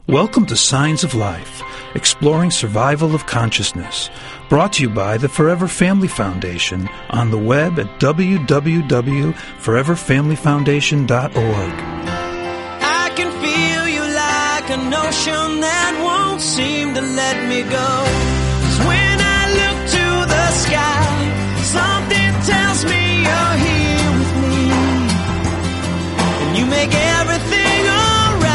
Welcome to Signs of Life, exploring survival of consciousness, brought to you by the Forever Family Foundation on the web at www.foreverfamilyfoundation.org. I can feel you like an ocean that won't seem to let me go. 'Cause when I look to the sky, something tells me you're here with me, and you make everything alright.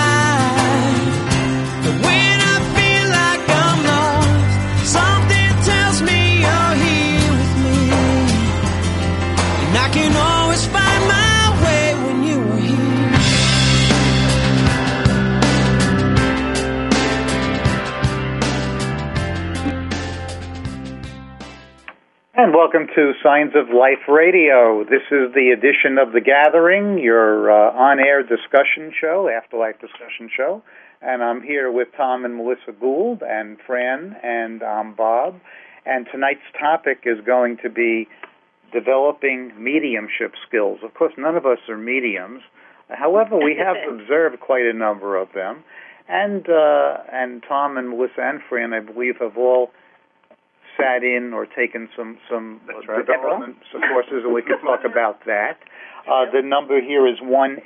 But when I feel like I'm lost, something tells me you're here with me, and I can always find my way when you are here. And welcome to Signs of Life Radio. This is the edition of The Gathering, your on-air discussion show, afterlife discussion show. And I'm here with Tom and Melissa Gould and Fran, and I'm Bob. And tonight's topic is going to be developing mediumship skills. Of course, none of us are mediums. However, we have observed quite a number of them. And Tom and Melissa and Fran, I believe, have all sat in or taken some development courses, and we can talk about that. The number here is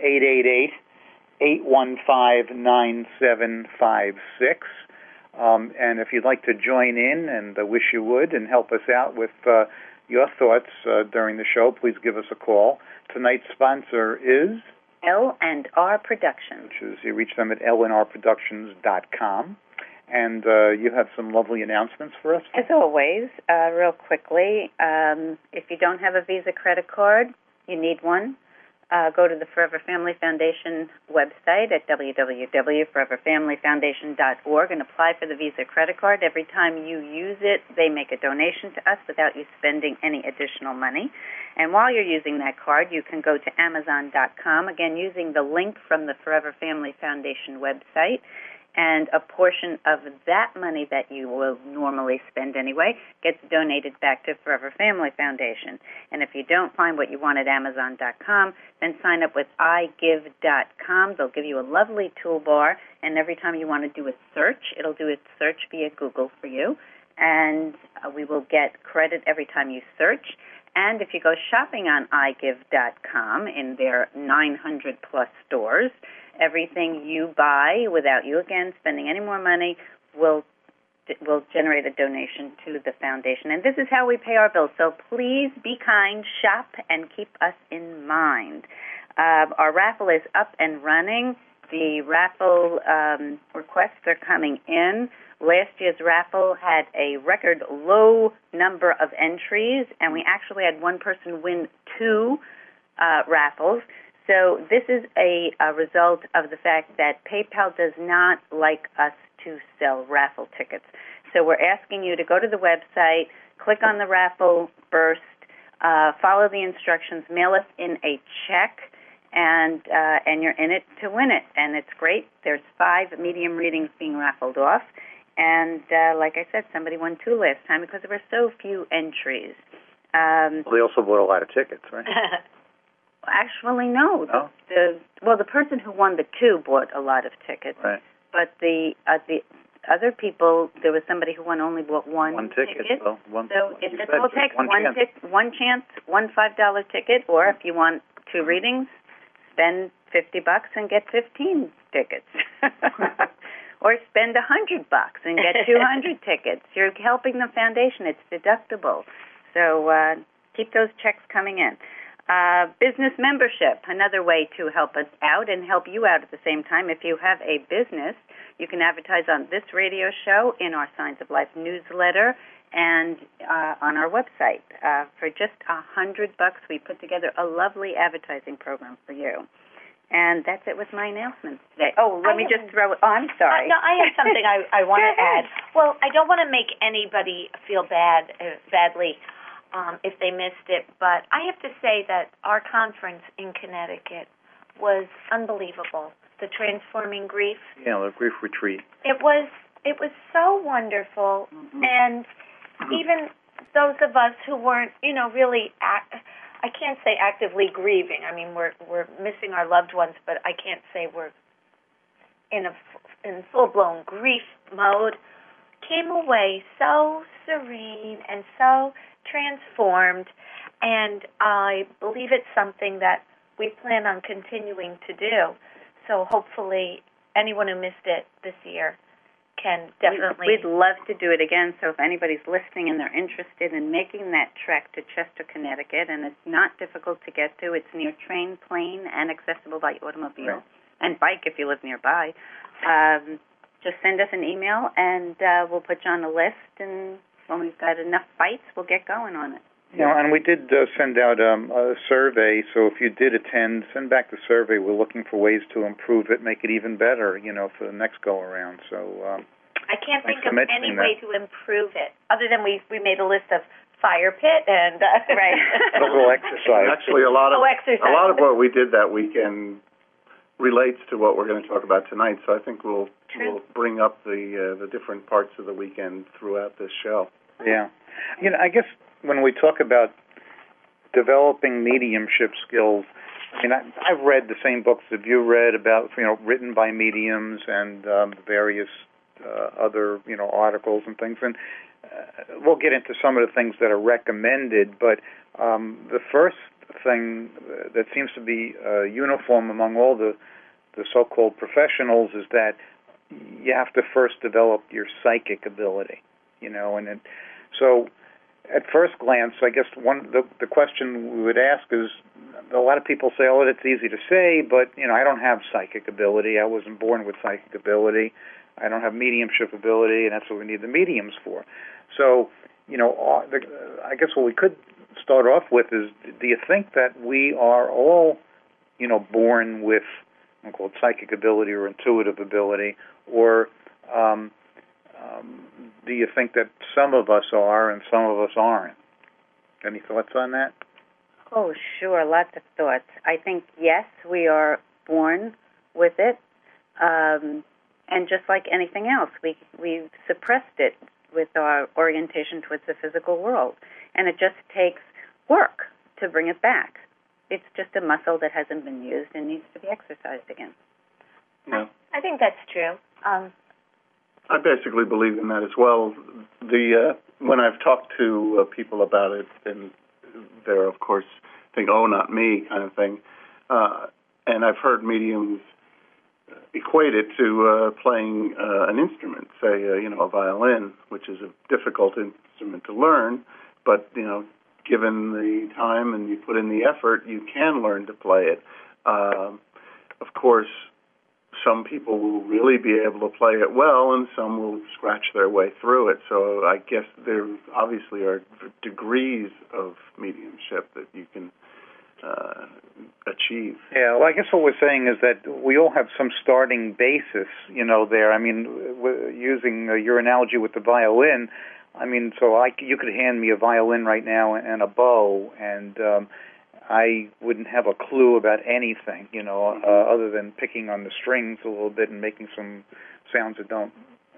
1-888-815-9756. And if you'd like to join in, and I wish you would, and help us out with your thoughts during the show, please give us a call. Tonight's sponsor is L&R Productions. Which is, you reach them at lnrproductions.com. And you have some lovely announcements for us? As always, real quickly, if you don't have a Visa credit card, you need one. Go to the Forever Family Foundation website at www.foreverfamilyfoundation.org and apply for the Visa credit card. Every time you use it, they make a donation to us without you spending any additional money. And while you're using that card, you can go to Amazon.com, again, using the link from the Forever Family Foundation website. And a portion of that money that you will normally spend anyway gets donated back to Forever Family Foundation. And if you don't find what you want at Amazon.com, then sign up with iGive.com. They'll give you a lovely toolbar, and every time you want to do a search, it'll do a search via Google for you. And we will get credit every time you search. And if you go shopping on iGive.com in their 900-plus stores, everything you buy, without you, again, spending any more money, will generate a donation to the foundation. And this is how we pay our bills. So please be kind, shop, and keep us in mind. Our raffle is up and running. The raffle requests are coming in. Last year's raffle had a record low number of entries, and we actually had one person win 2 raffles. So this is a result of the fact that PayPal does not like us to sell raffle tickets. So we're asking you to go to the website, click on the raffle burst, follow the instructions, mail us in a check, and you're in it to win it. And it's great. There's 5 medium readings being raffled off. And like I said, somebody won 2 last time because there were so few entries. Well, they also bought a lot of tickets, right? Actually, no. Oh? The person who won the 2 bought a lot of tickets. Right. But the other people, there was somebody who only bought one ticket. So it all takes one chance, one $5 ticket, or if you want 2 readings, spend $50 and get 15 tickets. Or spend $100 and get 200 tickets. You're helping the foundation. It's deductible. So keep those checks coming in. Business membership, another way to help us out and help you out at the same time. If you have a business, you can advertise on this radio show, in our Signs of Life newsletter, and on our website. For just $100, we put together a lovely advertising program for you. And that's it with my announcements today. Oh, let me just throw it. Oh, I'm sorry. No, I have something I want to add. Well, I don't want to make anybody feel badly if they missed it, but I have to say that our conference in Connecticut was unbelievable. The Transforming Grief. Yeah, the grief retreat. It was so wonderful, and even those of us who weren't, really I can't say actively grieving. I mean, we're missing our loved ones, but I can't say we're in a in full-blown grief mode, came away so serene and so transformed, and I believe it's something that we plan on continuing to do. So hopefully anyone who missed it this year can definitely... We'd love to do it again, so if anybody's listening and they're interested in making that trek to Chester, Connecticut, and it's not difficult to get to, it's near train, plane, and accessible by automobile, and bike if you live nearby, just send us an email, and we'll put you on the list, and when we've got enough bites, we'll get going on it. You know, and we did send out a survey, so if you did attend, send back the survey. We're looking for ways to improve it, make it even better, you know, for the next go-around. So I can't think of any way to improve it, other than we made a list of fire pit and... right. A little exercise. Actually, a lot of what we did that weekend relates to what we're going to talk about tonight, so I think we'll bring up the different parts of the weekend throughout this show. Yeah. You know, I guess when we talk about developing mediumship skills, I mean, I've read the same books that you read about, you know, written by mediums and various other, you know, articles and things. And we'll get into some of the things that are recommended, but the first thing that seems to be uniform among all the so-called professionals is that you have to first develop your psychic ability, you know, and so at first glance, I guess the question we would ask is, a lot of people say, oh, it's easy to say, but, you know, I don't have psychic ability. I wasn't born with psychic ability. I don't have mediumship ability, and that's what we need the mediums for. So, you know, I guess what we could start off with is, do you think that we are all, you know, born with, I'll call it psychic ability or intuitive ability, or do you think that some of us are and some of us aren't? Any thoughts on that? Oh, sure, lots of thoughts. I think, yes, we are born with it, and just like anything else, we've suppressed it with our orientation towards the physical world, and it just takes work to bring it back. It's just a muscle that hasn't been used and needs to be exercised again. Yeah. I think that's true. I basically believe in that as well. When I've talked to people about it, and they're, of course, think, oh, not me, kind of thing. And I've heard mediums equate it to playing an instrument, say, you know, a violin, which is a difficult instrument to learn, but, you know, given the time and you put in the effort, you can learn to play it. Of course, some people will really be able to play it well, and some will scratch their way through it. So I guess there obviously are degrees of mediumship that you can achieve. Yeah, well, I guess what we're saying is that we all have some starting basis, you know, there. I mean, using your analogy with the violin, I mean, so you could hand me a violin right now and a bow, and I wouldn't have a clue about anything, you know, other than picking on the strings a little bit and making some sounds that don't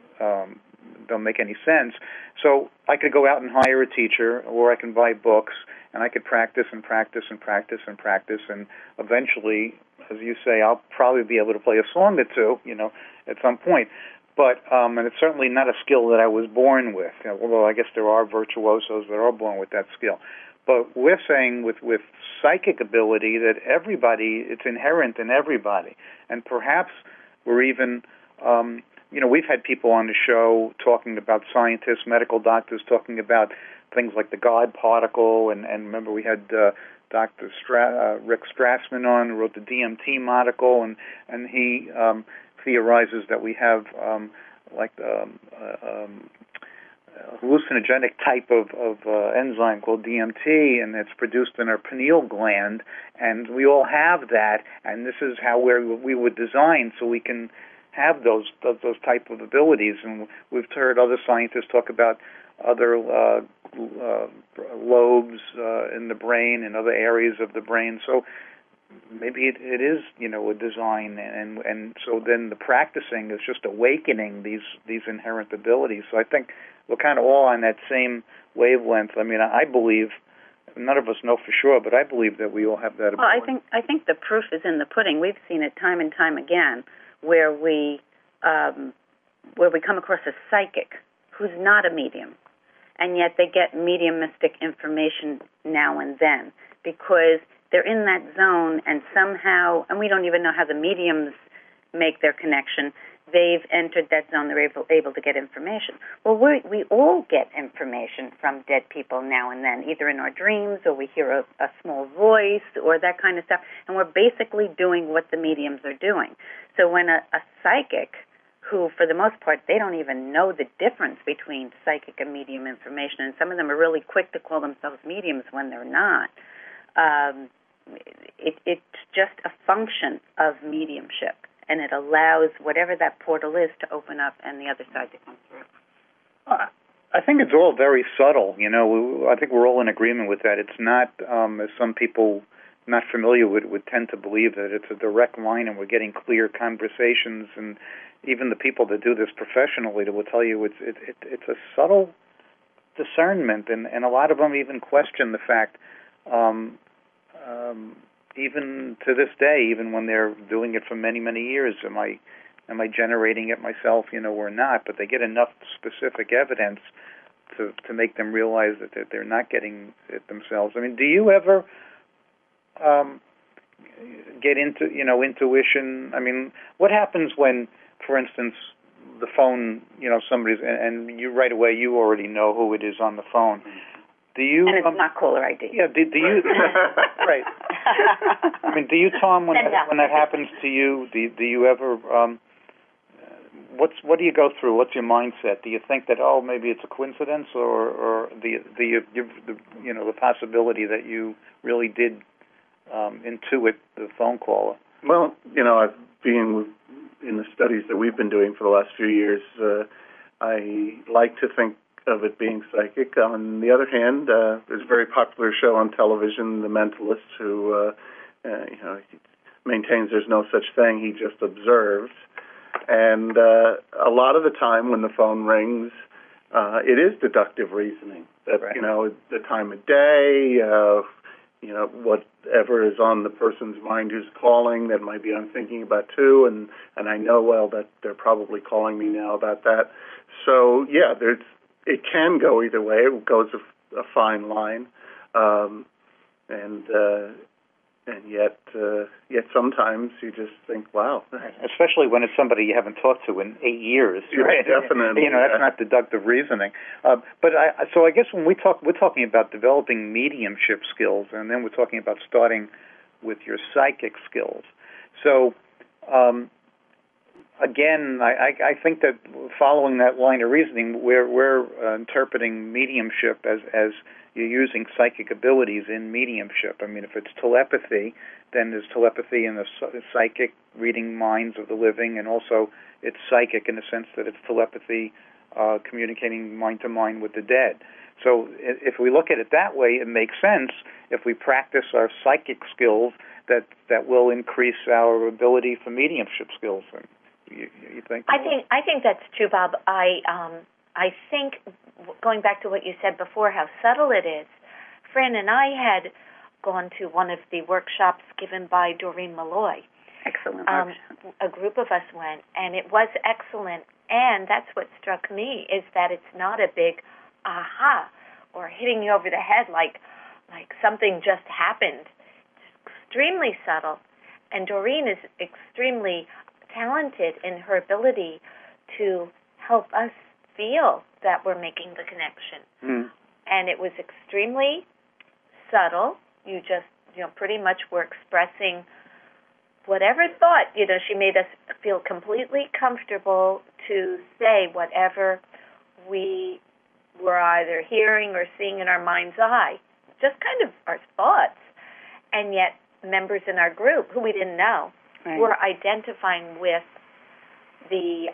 make any sense. So I could go out and hire a teacher, or I can buy books, and I could practice and practice and practice and practice, and eventually, as you say, I'll probably be able to play a song or two, you know, at some point. But and it's certainly not a skill that I was born with, although I guess there are virtuosos that are born with that skill. But we're saying with psychic ability that everybody, it's inherent in everybody. And perhaps we're even, you know, we've had people on the show talking about scientists, medical doctors, talking about things like the God particle. And remember we had Dr. Rick Strassman on, who wrote the DMT molecule, and he theorizes that we have hallucinogenic type of enzyme called DMT, and it's produced in our pineal gland, and we all have that, and this is how we were designed so we can have those type of abilities. And we've heard other scientists talk about other lobes in the brain and other areas of the brain. So maybe it is, you know, a design, and so then the practicing is just awakening these inherent abilities. So I think we're kind of all on that same wavelength. I mean, I believe, none of us know for sure, but I believe that we all have that ability. Well, I think the proof is in the pudding. We've seen it time and time again, where we where we come across a psychic who's not a medium, and yet they get mediumistic information now and then because they're in that zone, and somehow, and we don't even know how the mediums make their connection, they've entered that zone, they're able to get information. Well, we all get information from dead people now and then, either in our dreams or we hear a small voice or that kind of stuff, and we're basically doing what the mediums are doing. So when a psychic, who for the most part, they don't even know the difference between psychic and medium information, and some of them are really quick to call themselves mediums when they're not, it's just a function of mediumship. And it allows whatever that portal is to open up and the other side to come through. I think it's all very subtle. I think we're all in agreement with that. It's not, as some people not familiar with would tend to believe, that it's a direct line and we're getting clear conversations. And even the people that do this professionally will tell you it's a subtle discernment. And a lot of them even question the fact, even to this day, even when they're doing it for many, many years, am I generating it myself, or not? But they get enough specific evidence to make them realize that they're not getting it themselves. I mean, do you ever get into, intuition? I mean, what happens when, for instance, the phone, somebody's, and you right away, you already know who it is on the phone. Do you? And it's not caller ID. Yeah. Do you? Right. I mean, do you, Tom, when that happens to you? Do you ever? What do you go through? What's your mindset? Do you think that maybe it's a coincidence, or the possibility that you really did intuit the phone caller? Well, I've been in the studies that we've been doing for the last few years. I like to think of it being psychic. On the other hand, there's a very popular show on television, The Mentalist, who he maintains there's no such thing. He just observes. And a lot of the time when the phone rings, it is deductive reasoning. That, right. The time of day, whatever is on the person's mind who's calling, that might be I'm thinking about too, and I know, well, that they're probably calling me now about that. So, yeah, it can go either way. It goes a fine line, and yet sometimes you just think, wow. Especially when it's somebody you haven't talked to in 8 years, right? Definitely. That's not deductive reasoning. But I guess when we're talking about developing mediumship skills, and then we're talking about starting with your psychic skills. So, again, I think that following that line of reasoning, we're interpreting mediumship as you're using psychic abilities in mediumship. I mean, if it's telepathy, then there's telepathy in the psychic, reading minds of the living, and also it's psychic in the sense that it's telepathy, communicating mind to mind with the dead. So if we look at it that way, it makes sense. If we practice our psychic skills, that will increase our ability for mediumship skills. You think? I think that's true, Bob. I think, going back to what you said before, how subtle it is. Fran and I had gone to one of the workshops given by Doreen Malloy. Excellent. A group of us went, and it was excellent. And that's what struck me, is that it's not a big aha or hitting you over the head like something just happened. It's extremely subtle. And Doreen is extremely talented in her ability to help us feel that we're making the connection. Mm. And it was extremely subtle. You just, pretty much were expressing whatever thought. She made us feel completely comfortable to say whatever we were either hearing or seeing in our mind's eye, just kind of our thoughts. And yet members in our group, who we didn't know, right, were identifying with the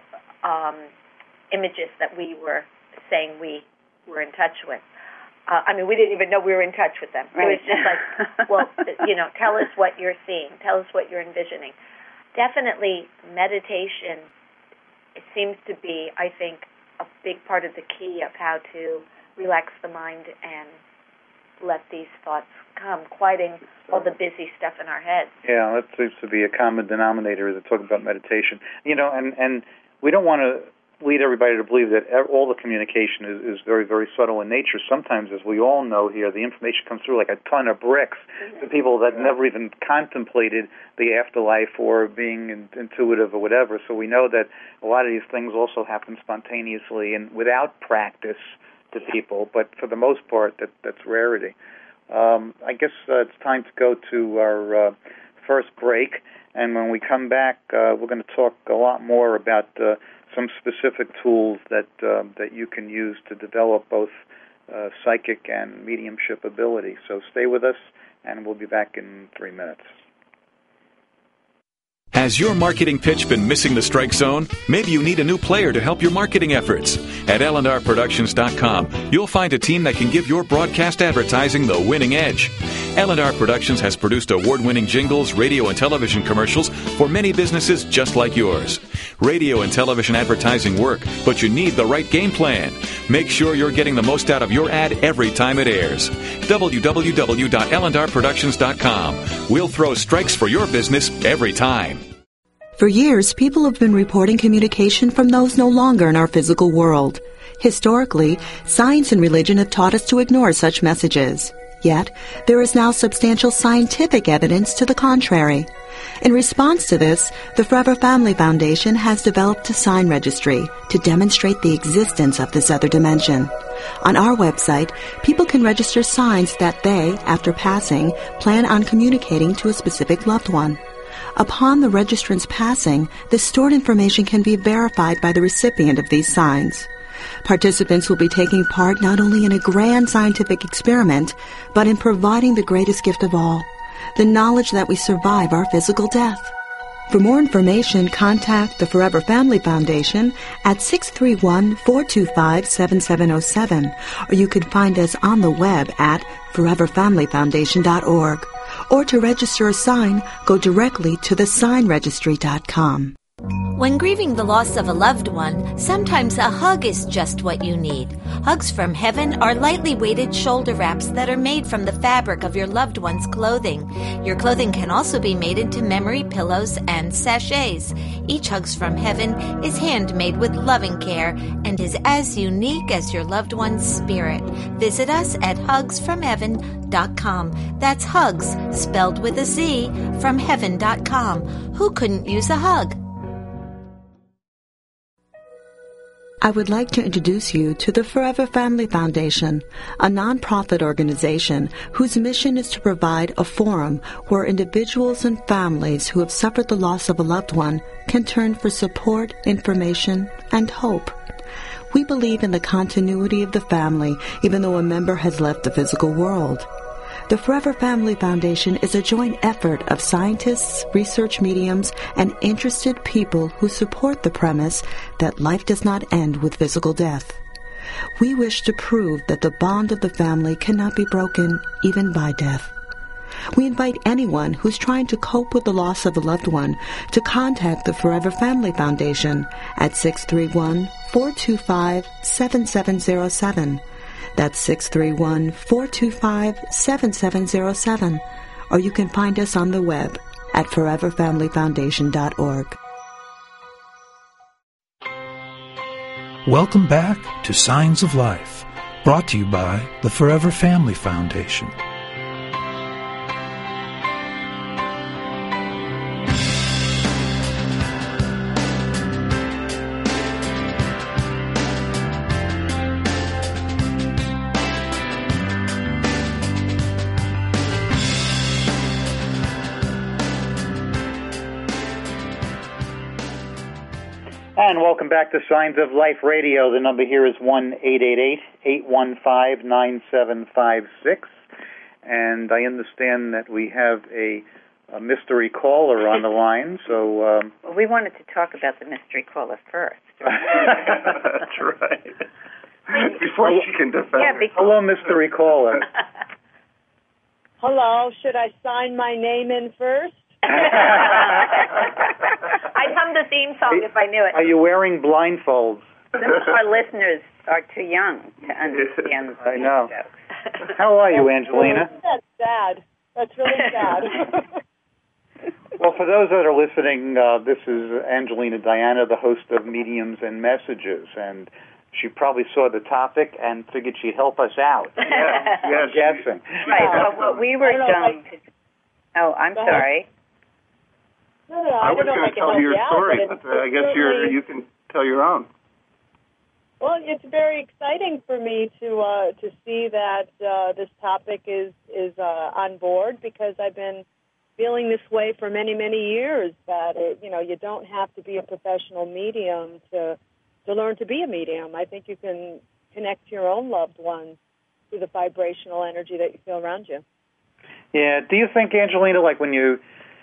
images that we were saying we were in touch with. We didn't even know we were in touch with them. Right. It was just like, well, tell us what you're seeing. Tell us what you're envisioning. Definitely meditation, it seems to be, I think, a big part of the key of how to relax the mind and let these thoughts come, quieting all the busy stuff in our heads. Yeah, that seems to be a common denominator as I talk about meditation. And we don't want to lead everybody to believe that all the communication is very, very subtle in nature. Sometimes, as we all know here, the information comes through like a ton of bricks to people that never even contemplated the afterlife or being intuitive or whatever. So we know that a lot of these things also happen spontaneously and without practice to people, but for the most part, that's rarity. I guess it's time to go to our first break, and when we come back, we're going to talk a lot more about some specific tools that you can use to develop both psychic and mediumship ability. So stay with us, and we'll be back in 3 minutes. Has your marketing pitch been missing the strike zone? Maybe you need a new player to help your marketing efforts. At LNRProductions.com, you'll find a team that can give your broadcast advertising the winning edge. L&R Productions has produced award-winning jingles, radio and television commercials for many businesses just like yours. Radio and television advertising work, but you need the right game plan. Make sure you're getting the most out of your ad every time it airs. www.LNRProductions.com. We'll throw strikes for your business every time. For years, people have been reporting communication from those no longer in our physical world. Historically, science and religion have taught us to ignore such messages. Yet, there is now substantial scientific evidence to the contrary. In response to this, the Forever Family Foundation has developed a sign registry to demonstrate the existence of this other dimension. On our website, people can register signs that they, after passing, plan on communicating to a specific loved one. Upon the registrant's passing, the stored information can be verified by the recipient of these signs. Participants will be taking part not only in a grand scientific experiment, but in providing the greatest gift of all, the knowledge that we survive our physical death. For more information, contact the Forever Family Foundation at 631-425-7707, or you can find us on the web at foreverfamilyfoundation.org. Or to register a sign, go directly to thesignregistry.com. When grieving the loss of a loved one, sometimes a hug is just what you need. Hugs from Heaven are lightly weighted shoulder wraps that are made from the fabric of your loved one's clothing. Your clothing can also be made into memory pillows and sachets. Each Hugs from Heaven is handmade with loving care and is as unique as your loved one's spirit. Visit us at hugsfromheaven.com. That's hugs, spelled with a Z, from heaven.com. Who couldn't use a hug? I would like to introduce you to the Forever Family Foundation, a nonprofit organization whose mission is to provide a forum where individuals and families who have suffered the loss of a loved one can turn for support, information, and hope. We believe in the continuity of the family, even though a member has left the physical world. The Forever Family Foundation is a joint effort of scientists, research mediums, and interested people who support the premise that life does not end with physical death. We wish to prove that the bond of the family cannot be broken even by death. We invite anyone who's trying to cope with the loss of a loved one to contact the Forever Family Foundation at 631-425-7707. That's 631-425-7707. Or you can find us on the web at foreverfamilyfoundation.org. Welcome back to Signs of Life, brought to you by the Forever Family Foundation. And welcome back to Signs of Life Radio. The number here is 1-888-815-9756. And I understand that we have a mystery caller on the line. So well, we wanted to talk about the mystery caller first. That's right. Before she can defend herself. Hello, mystery caller. Hello, should I sign my name in first? I'd hum the theme song if I knew it. Are you wearing blindfolds? Some of our listeners are too young to understand I know. jokes. How are you, Angelina? That's sad. That's really sad. Well, for those that are listening, this is Angelina Diana, the host of Mediums and Messages, and she probably saw the topic and figured she'd help us out. Yes, I'm guessing. Right. Well, we were done. Oh, I'm sorry. No, I was going to tell your story, but I guess you can tell your own. Well, it's very exciting for me to see that this topic is on board, because I've been feeling this way for many, many years, that you don't have to be a professional medium to learn to be a medium. I think you can connect to your own loved ones through the vibrational energy that you feel around you. Yeah. Do you think, Angelina, like when you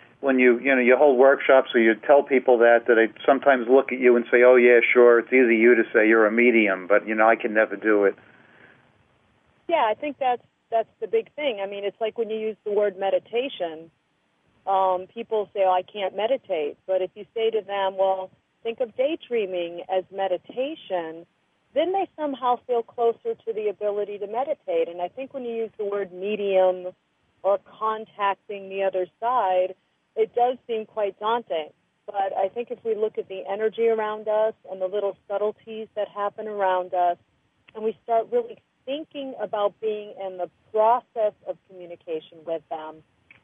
hold workshops or you tell people that they sometimes look at you and say, "Oh yeah, sure, it's easy you to say you're a medium, but I can never do it." Yeah, I think that's the big thing. I mean, it's like when you use the word meditation. People say, "Oh, I can't meditate," but if you say to them, "Well, think of daydreaming as meditation," then they somehow feel closer to the ability to meditate. And I think when you use the word medium or contacting the other side, it does seem quite daunting. But I think if we look at the energy around us and the little subtleties that happen around us, and we start really thinking about being in the process of communication with them,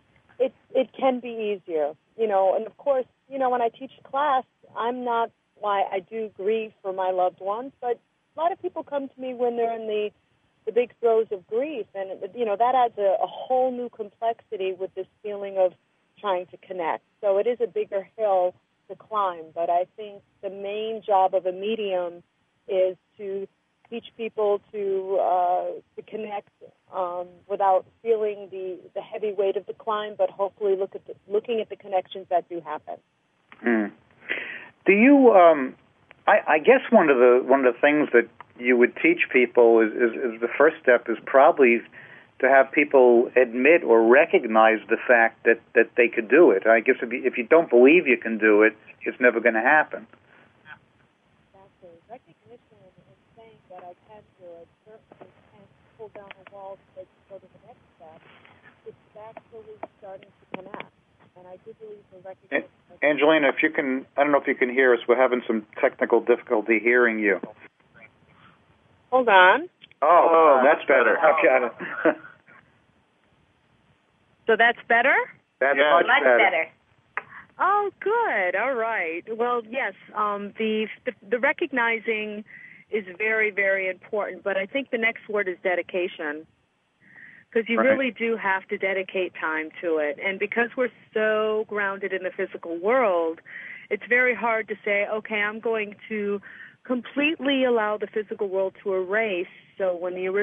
it can be easier. And of course, when I teach class, I'm not why I do grieve for my loved ones, but a lot of people come to me when they're in the big throes of grief, and that adds a whole new complexity with this feeling of trying to connect. So it is a bigger hill to climb, but I think the main job of a medium is to teach people to connect without feeling the heavy weight of the climb, but hopefully looking at the connections that do happen. Do you? I guess one of the things that you would teach people is the first step is probably to have people admit or recognize the fact that they could do it. I guess if you don't believe you can do it, it's never going to happen. Exactly. Recognition and saying that I can do it certainly can pull down the walls that go to the next step. It's actually starting to connect. And I do believe the recognition... Angelina, if you can, I don't know if you can hear us. We're having some technical difficulty hearing you. Hold on. Oh, that's better. Okay. So that's better? That's much better. Oh, good. All right. Well, yes, the recognizing is very, very important, but I think the next word is dedication, because you really do have to dedicate time to it. And because we're so grounded in the physical world, it's very hard to say, okay, I'm going to completely allow the physical world to erase. So when the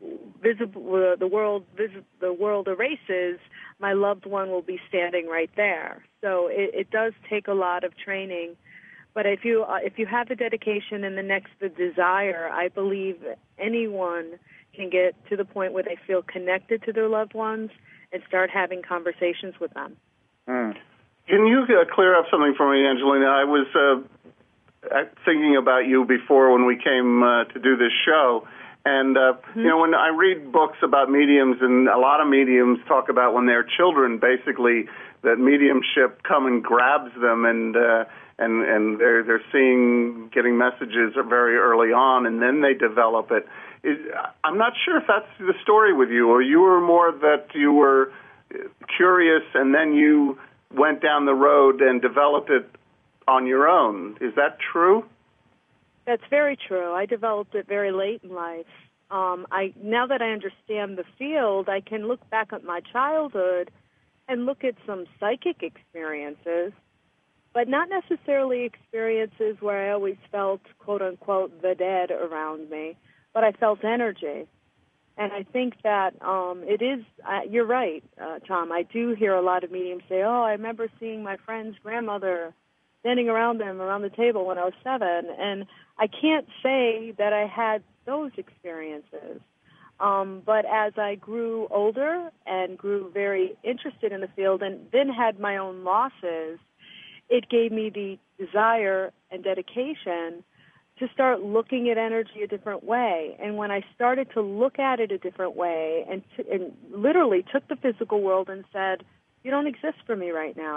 world erases, my loved one will be standing right there. So it does take a lot of training. But if you have the dedication and the desire, I believe anyone can get to the point where they feel connected to their loved ones and start having conversations with them. Can you clear up something for me, Angelina? I was thinking about you before when we came to do this show. And, when I read books about mediums, and a lot of mediums talk about when they're children, basically, that mediumship come and grabs them, and they're getting messages very early on, and then they develop it. I'm not sure if that's the story with you, or you were more that you were curious, and then you went down the road and developed it on your own. Is that true? That's very true. I developed it very late in life. Now that I understand the field, I can look back at my childhood and look at some psychic experiences, but not necessarily experiences where I always felt, quote unquote, the dead around me, but I felt energy. And I think that it is, you're right, Tom. I do hear a lot of mediums say, oh, I remember seeing my friend's grandmother standing around the table when I was 7. And I can't say that I had those experiences. But as I grew older and grew very interested in the field and then had my own losses, it gave me the desire and dedication to start looking at energy a different way. And when I started to look at it a different way and literally took the physical world and said, you don't exist for me right now,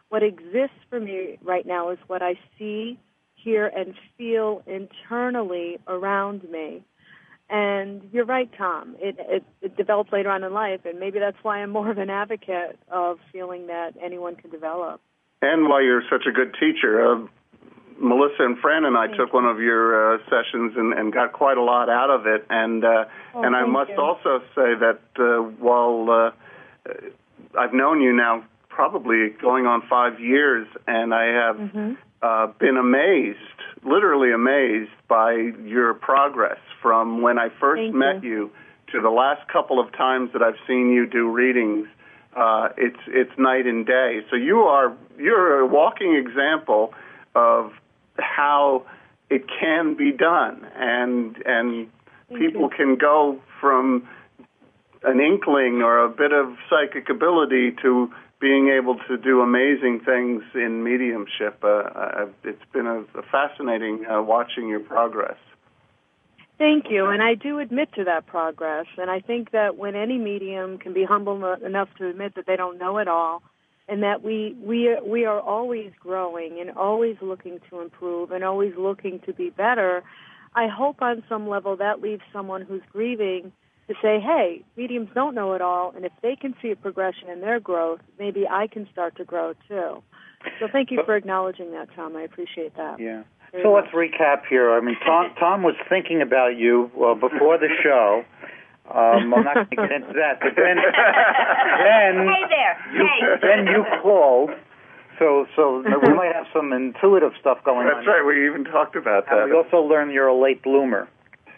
What exists for me right now is what I see, hear, and feel internally around me. And you're right, Tom. It develops later on in life, and maybe that's why I'm more of an advocate of feeling that anyone can develop. And why you're such a good teacher. Melissa and Fran and I took one of your sessions and got quite a lot out of it. And I must also say that while I've known you now probably going on 5 years, and I have been amazed, literally amazed by your progress from when I first met you to the last couple of times that I've seen you do readings. It's night and day. So you're a walking example of how it can be done, and people can go from an inkling or a bit of psychic ability to being able to do amazing things in mediumship. It's been a fascinating watching your progress. Thank you, and I do admit to that progress, and I think that when any medium can be humble enough to admit that they don't know it all, and that we are always growing and always looking to improve and always looking to be better, I hope on some level that leaves someone who's grieving to say, hey, mediums don't know it all, and if they can see a progression in their growth, maybe I can start to grow too. So thank you for acknowledging that, Tom. I appreciate that. Yeah. So let's recap here. I mean, Tom was thinking about you before the show. I'm not going to get into that, but then then you called. So we might have some intuitive stuff going on. That's right. We even talked about that. And we also learned you're a late bloomer.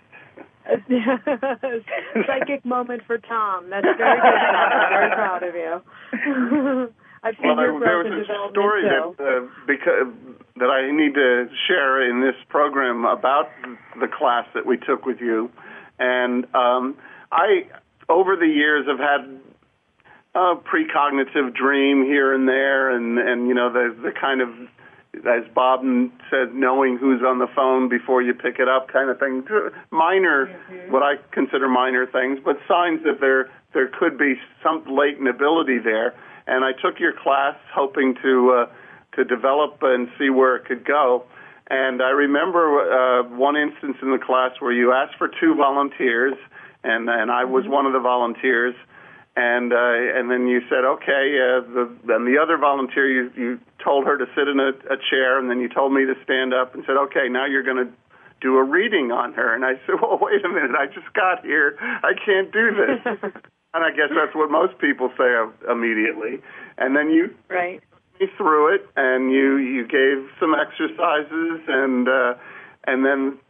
Psychic moment for Tom. That's very good, Tom. I'm very proud of you. I've seen your growth and development, story that I need to share in this program about the class that we took with you. And I, over the years, have had a precognitive dream here and there, and you know, the kind of, as Bob said, knowing who's on the phone before you pick it up kind of thing. Minor, what I consider minor things, but signs that there could be some latent ability there. And I took your class hoping to develop and see where it could go. And I remember one instance in the class where you asked for 2 volunteers, and I was one of the volunteers. And then you said, okay, then the other volunteer, you told her to sit in a chair, and then you told me to stand up and said, okay, now you're going to do a reading on her. And I said, well, wait a minute, I just got here. I can't do this. And I guess that's what most people say immediately. And then you took me through it, and you gave some exercises, and then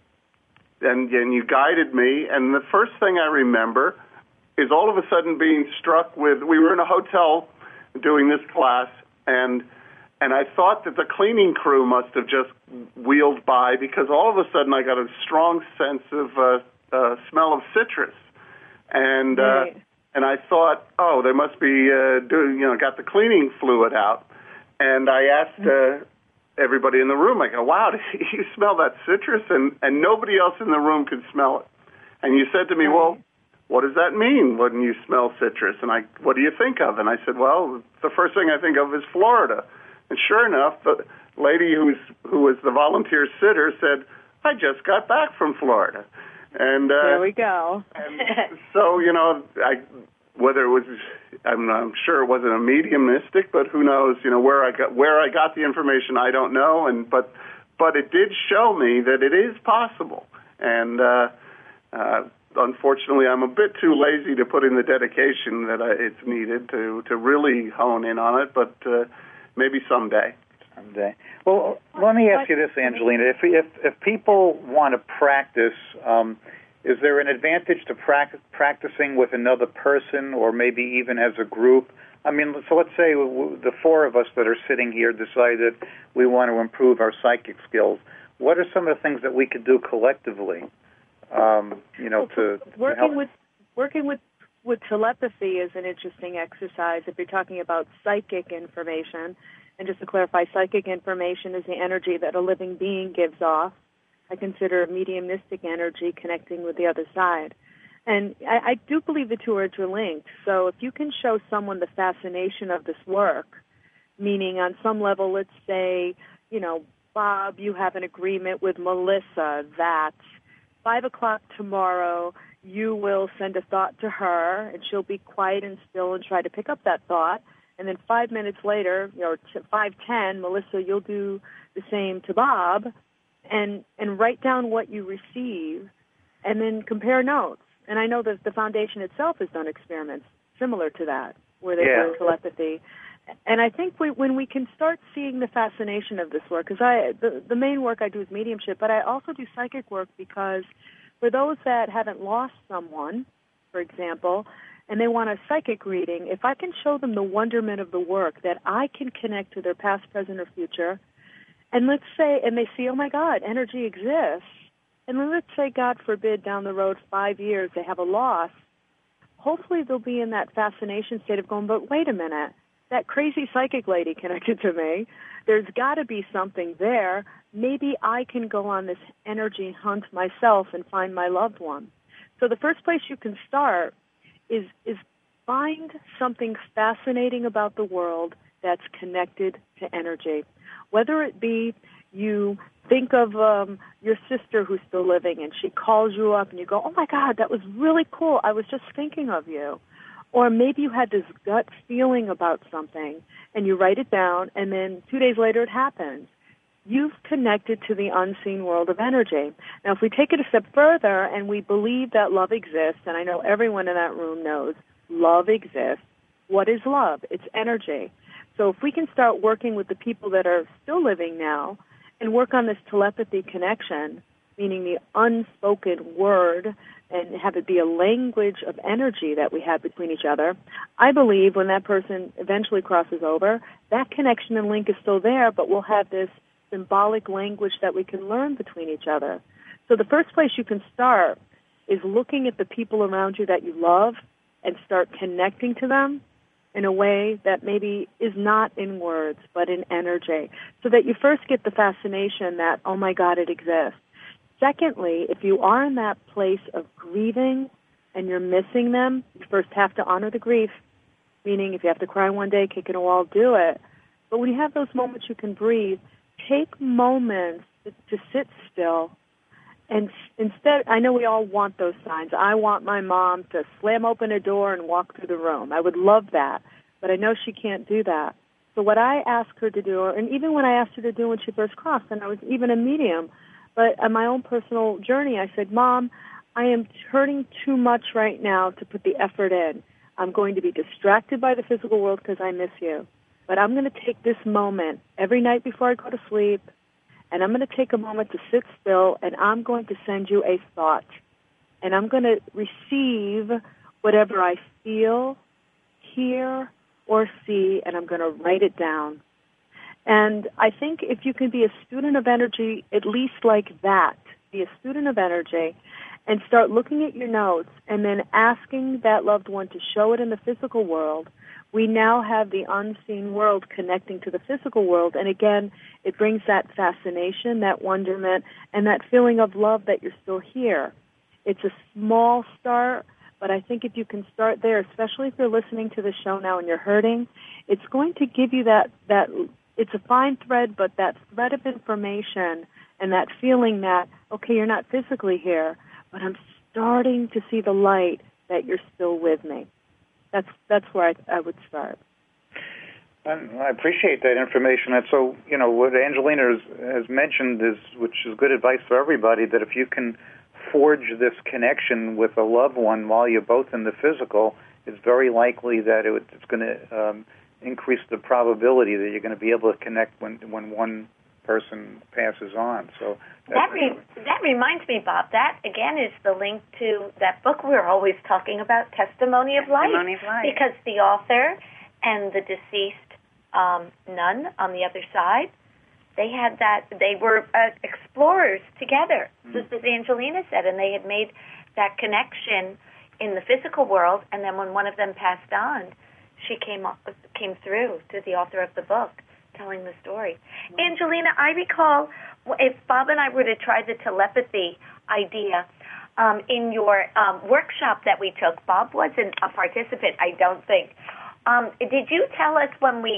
you guided me. And the first thing I remember is all of a sudden being struck with, we were in a hotel doing this class, and I thought that the cleaning crew must have just wheeled by, because all of a sudden I got a strong sense of smell of citrus. And I thought, oh, they must be got the cleaning fluid out. And I asked everybody in the room, I go, wow, you smell that citrus? And nobody else in the room could smell it. And you said to me, well, what does that mean when you smell citrus? And what do you think of? And I said, well, the first thing I think of is Florida. And sure enough, the lady who was the volunteer sitter said, I just got back from Florida. And there we go. And so, you know, whether it was, I'm sure it wasn't a mediumistic, but who knows? You know, where I got the information, I don't know. But it did show me that it is possible. And unfortunately, I'm a bit too lazy to put in the dedication that it's needed to really hone in on it. But maybe someday. Well, let me ask you this, Angelina. If people want to practice, is there an advantage to practicing with another person, or maybe even as a group? I mean, so let's say the 4 of us that are sitting here decided we want to improve our psychic skills. What are some of the things that we could do collectively? Working with telepathy is an interesting exercise. If you're talking about psychic information. And just to clarify, psychic information is the energy that a living being gives off. I consider mediumistic energy connecting with the other side. And I do believe the 2 are interlinked. So if you can show someone the fascination of this work, meaning on some level, let's say, Bob, you have an agreement with Melissa that 5 o'clock tomorrow you will send a thought to her, and she'll be quiet and still and try to pick up that thought. And then 5 minutes later, 5:10, Melissa, you'll do the same to Bob, and write down what you receive, and then compare notes. And I know that the foundation itself has done experiments similar to that, where they do telepathy. And I think when we can start seeing the fascination of this work, because the main work I do is mediumship, but I also do psychic work because for those that haven't lost someone, for example, and they want a psychic reading, if I can show them the wonderment of the work, that I can connect to their past, present, or future, and let's say, and they see, oh my God, energy exists, and then let's say, God forbid, down the road, 5 years, they have a loss, hopefully they'll be in that fascination state of going, but wait a minute, that crazy psychic lady connected to me, there's got to be something there. Maybe I can go on this energy hunt myself and find my loved one. So the first place you can start is find something fascinating about the world that's connected to energy. Whether it be you think of your sister who's still living and she calls you up and you go, oh my God, that was really cool. I was just thinking of you. Or maybe you had this gut feeling about something and you write it down and then 2 days later it happens. You've connected to the unseen world of energy. Now, if we take it a step further and we believe that love exists, and I know everyone in that room knows love exists, what is love? It's energy. So if we can start working with the people that are still living now and work on this telepathy connection, meaning the unspoken word, and have it be a language of energy that we have between each other, I believe when that person eventually crosses over, that connection and link is still there, but we'll have this symbolic language that we can learn between each other. So the first place you can start is looking at the people around you that you love and start connecting to them in a way that maybe is not in words, but in energy, so that you first get the fascination that, oh my God, it exists. Secondly, if you are in that place of grieving and you're missing them, you first have to honor the grief, meaning if you have to cry one day, kick in a wall, do it. But when you have those moments you can breathe, take moments to sit still. And instead, I know we all want those signs. I want my mom to slam open a door and walk through the room. I would love that, but I know she can't do that. So what I ask her to do, and even when I asked her to do when she first crossed, and I was even a medium, but on my own personal journey, I said, Mom, I am hurting too much right now to put the effort in. I'm going to be distracted by the physical world because I miss you. But I'm going to take this moment every night before I go to sleep, and I'm going to take a moment to sit still, and I'm going to send you a thought. And I'm going to receive whatever I feel, hear, or see, and I'm going to write it down. And I think if you can be a student of energy, at least like that, be a student of energy, and start looking at your notes and then asking that loved one to show it in the physical world, we now have the unseen world connecting to the physical world. And again, it brings that fascination, that wonderment, and that feeling of love that you're still here. It's a small start, but I think if you can start there, especially if you're listening to the show now and you're hurting, it's going to give you that it's a fine thread, but that thread of information and that feeling that, okay, you're not physically here, but I'm starting to see the light that you're still with me. That's where I would start. I appreciate that information. And so, what Angelina has mentioned which is good advice for everybody, that if you can forge this connection with a loved one while you're both in the physical, it's very likely that it's going to increase the probability that you're going to be able to connect when one person passes on. So that reminds me, Bob, that again is the link to that book we're always talking about, Testimony of Life. Testimony of Life. Because the author and the deceased nun on the other side, they were explorers together, just as Angelina said, and they had made that connection in the physical world, and then when one of them passed on, she came through to the author of the book, telling the story. Angelina, I recall if Bob and I were to try the telepathy idea in your workshop that we took, Bob wasn't a participant, I don't think. Did you tell us when we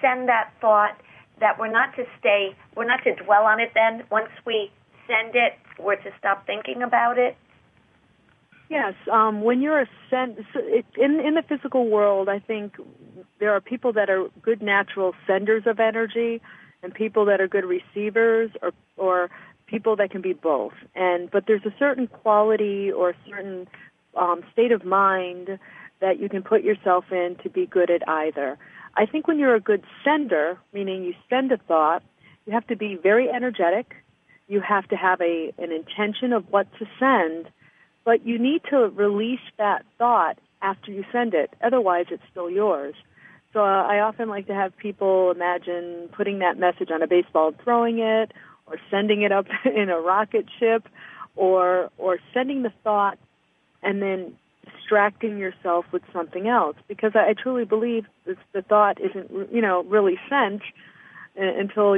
send that thought, that we're not to dwell on it then. Once we send it, we're to stop thinking about it? Yes. When you're in the physical world, I think there are people that are good natural senders of energy and people that are good receivers or people that can be both. But there's a certain quality or a certain state of mind that you can put yourself in to be good at either. I think when you're a good sender, meaning you send a thought, you have to be very energetic. You have to have an intention of what to send, but you need to release that thought after you send it. Otherwise, it's still yours. So I often like to have people imagine putting that message on a baseball and throwing it, or sending it up in a rocket ship, or sending the thought and then distracting yourself with something else. Because I truly believe the thought isn't, really sent until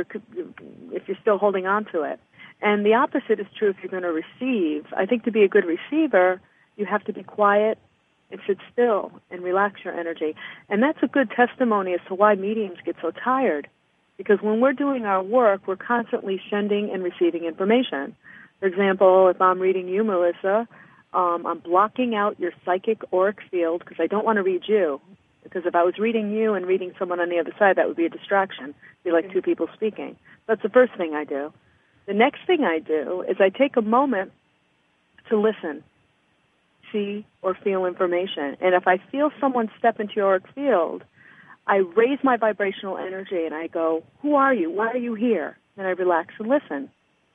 if you're still holding on to it. And the opposite is true if you're going to receive. I think to be a good receiver, you have to be quiet and sit still and relax your energy. And that's a good testimony as to why mediums get so tired. Because when we're doing our work, we're constantly sending and receiving information. For example, if I'm reading you, Melissa, I'm blocking out your psychic auric field because I don't want to read you. Because if I was reading you and reading someone on the other side, that would be a distraction. It'd be like two people speaking. That's the first thing I do. The next thing I do is I take a moment to listen, see, or feel information. And if I feel someone step into your auric field, I raise my vibrational energy and I go, who are you? Why are you here? And I relax and listen.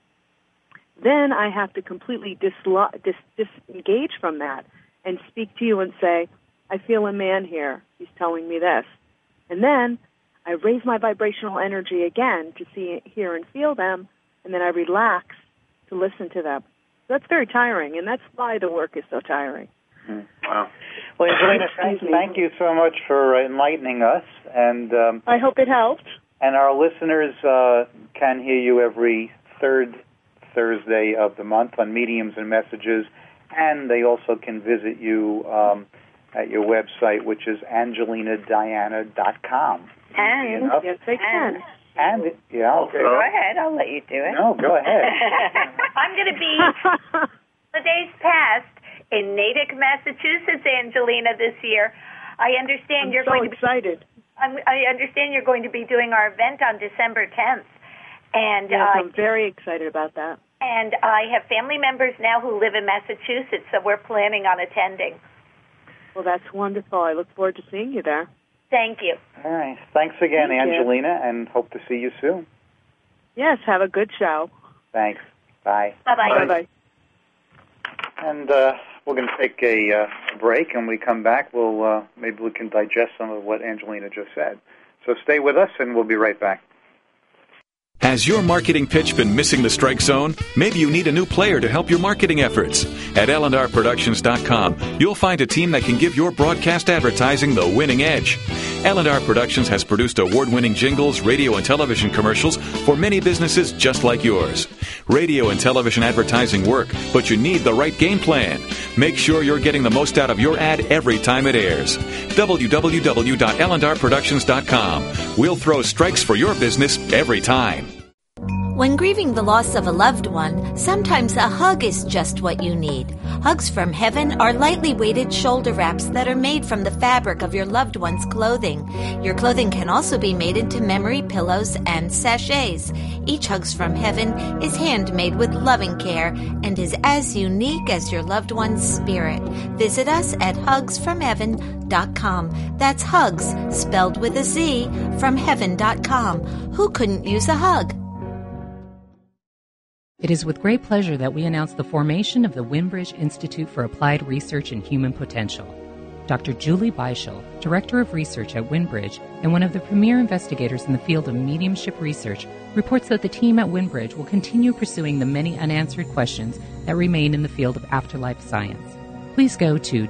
Then I have to completely disengage from that and speak to you and say, I feel a man here. He's telling me this. And then I raise my vibrational energy again to see, hear, and feel them, and then I relax to listen to them. That's very tiring, and that's why the work is so tiring. Wow. Well, Angelina, thank you so much for enlightening us. And I hope it helped. And our listeners can hear you every third Thursday of the month on Mediums and Messages, and they also can visit you at your website, which is angelinadiana.com. And yes, they can. And yeah, okay. Go ahead. I'll let you do it. No, go ahead. I'm going to be the days past in Natick, Massachusetts, Angelina, this year. I understand you're going to be excited. I understand you're going to be doing our event on December 10th. And yes, I'm very excited about that. And I have family members now who live in Massachusetts, so we're planning on attending. Well, that's wonderful. I look forward to seeing you there. Thank you. All right. Thanks again, Thank Angelina, and hope to see you soon. Yes, have a good show. Thanks. Bye. Bye-bye. Bye-bye. And we're going to take a break, and when we come back, maybe we can digest some of what Angelina just said. So stay with us, and we'll be right back. Has your marketing pitch been missing the strike zone? Maybe you need a new player to help your marketing efforts. At LNRProductions.com, you'll find a team that can give your broadcast advertising the winning edge. L&R Productions has produced award-winning jingles, radio and television commercials for many businesses just like yours. Radio and television advertising work, but you need the right game plan. Make sure you're getting the most out of your ad every time it airs. www.LNRProductions.com. We'll throw strikes for your business every time. When grieving the loss of a loved one, sometimes a hug is just what you need. Hugs from Heaven are lightly weighted shoulder wraps that are made from the fabric of your loved one's clothing. Your clothing can also be made into memory pillows and sachets. Each Hugs from Heaven is handmade with loving care and is as unique as your loved one's spirit. Visit us at hugsfromheaven.com. That's hugs, spelled with a Z, from heaven.com. Who couldn't use a hug? It is with great pleasure that we announce the formation of the Wimbridge Institute for Applied Research and Human Potential. Dr. Julie Beischel, Director of Research at Wimbridge and one of the premier investigators in the field of mediumship research, reports that the team at Wimbridge will continue pursuing the many unanswered questions that remain in the field of afterlife science. Please go to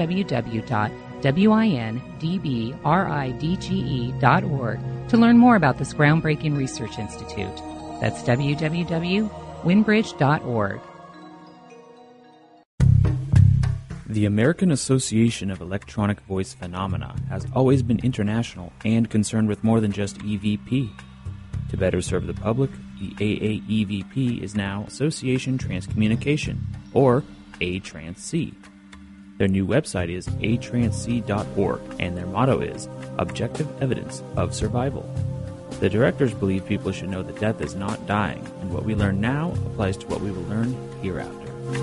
www.windbridge.org to learn more about this groundbreaking research institute. That's www.windbridge.org. The American Association of Electronic Voice Phenomena has always been international and concerned with more than just EVP. To better serve the public, the AAEVP is now Association Transcommunication, or ATRANSC. Their new website is atransc.org, and their motto is Objective Evidence of Survival. The directors believe people should know that death is not dying, and what we learn now applies to what we will learn hereafter.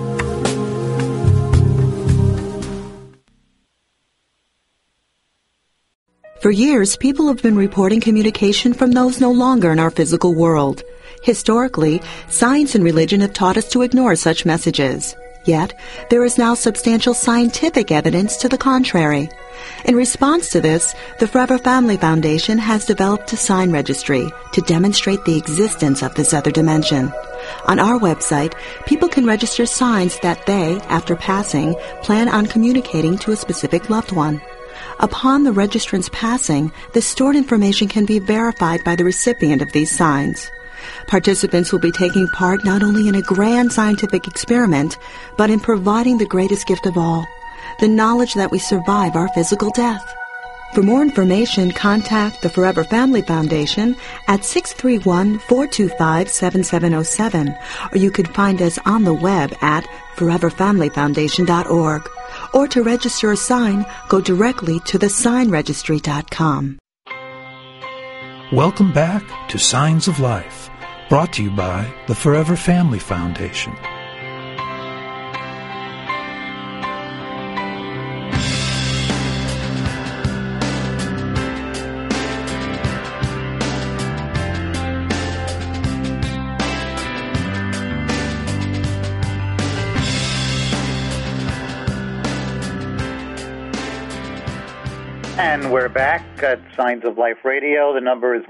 For years, people have been reporting communication from those no longer in our physical world. Historically, science and religion have taught us to ignore such messages. Yet, there is now substantial scientific evidence to the contrary. In response to this, the Forever Family Foundation has developed a sign registry to demonstrate the existence of this other dimension. On our website, people can register signs that they, after passing, plan on communicating to a specific loved one. Upon the registrant's passing, the stored information can be verified by the recipient of these signs. Participants will be taking part not only in a grand scientific experiment, but in providing the greatest gift of all, the knowledge that we survive our physical death. For more information, contact the Forever Family Foundation at 631-425-7707, or you can find us on the web at foreverfamilyfoundation.org. Or to register a sign, go directly to thesignregistry.com. Welcome back to Signs of Life, brought to you by the Forever Family Foundation. And we're back at Signs of Life Radio. The number is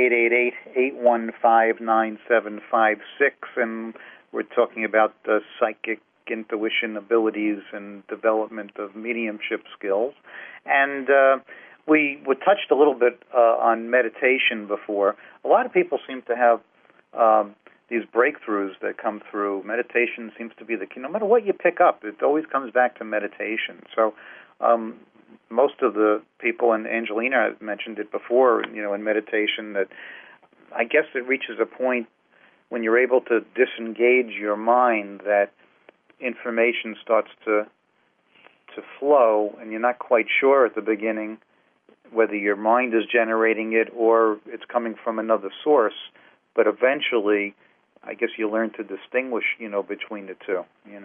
1-888-815-9756, and we're talking about psychic intuition abilities and development of mediumship skills. And we touched a little bit on meditation before. A lot of people seem to have these breakthroughs that come through. Meditation seems to be the key. No matter what you pick up, it always comes back to meditation. So most of the people, and Angelina mentioned it before, in meditation, that I guess it reaches a point when you're able to disengage your mind that information starts to flow, and you're not quite sure at the beginning whether your mind is generating it or it's coming from another source. But eventually, I guess you learn to distinguish, between the two.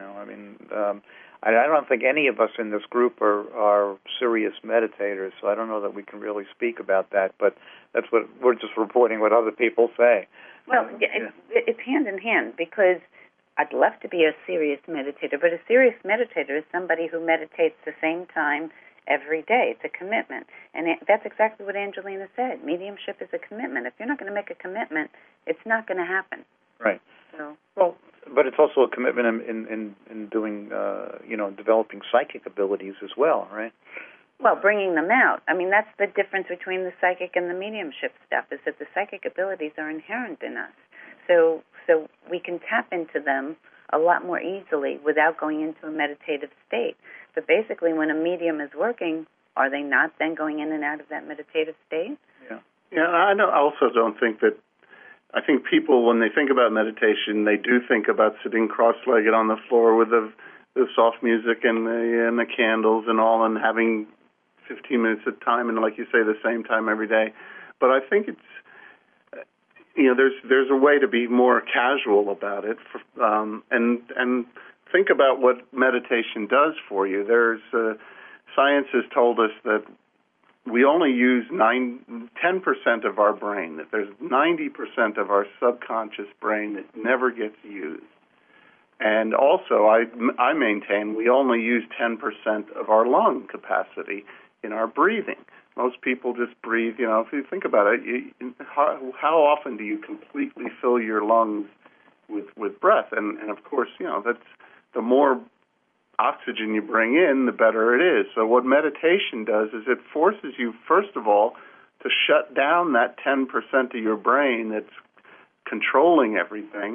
I don't think any of us in this group are serious meditators, so I don't know that we can really speak about that, but that's what we're just reporting what other people say. Well, it's hand in hand, because I'd love to be a serious meditator, but a serious meditator is somebody who meditates the same time every day. It's a commitment, and that's exactly what Angelina said. Mediumship is a commitment. If you're not going to make a commitment, it's not going to happen. Right. So. Well, but it's also a commitment in doing, developing psychic abilities as well, right? Well, bringing them out. I mean, that's the difference between the psychic and the mediumship stuff, is that the psychic abilities are inherent in us. So we can tap into them a lot more easily without going into a meditative state. But basically, when a medium is working, are they not then going in and out of that meditative state? Yeah, I also don't think that. I think people, when they think about meditation, they do think about sitting cross-legged on the floor with the soft music and the candles and all, and having 15 minutes at a time, and like you say, the same time every day. But I think it's, there's a way to be more casual about it, and think about what meditation does for you. There's science has told us that we only use 10% of our brain, that there's 90% of our subconscious brain that never gets used. And also, I maintain we only use 10% of our lung capacity in our breathing. Most people just breathe, if you think about it, how often do you completely fill your lungs with breath? And of course, that's the more oxygen you bring in, the better it is. So what meditation does is it forces you, first of all, to shut down that 10% of your brain that's controlling everything,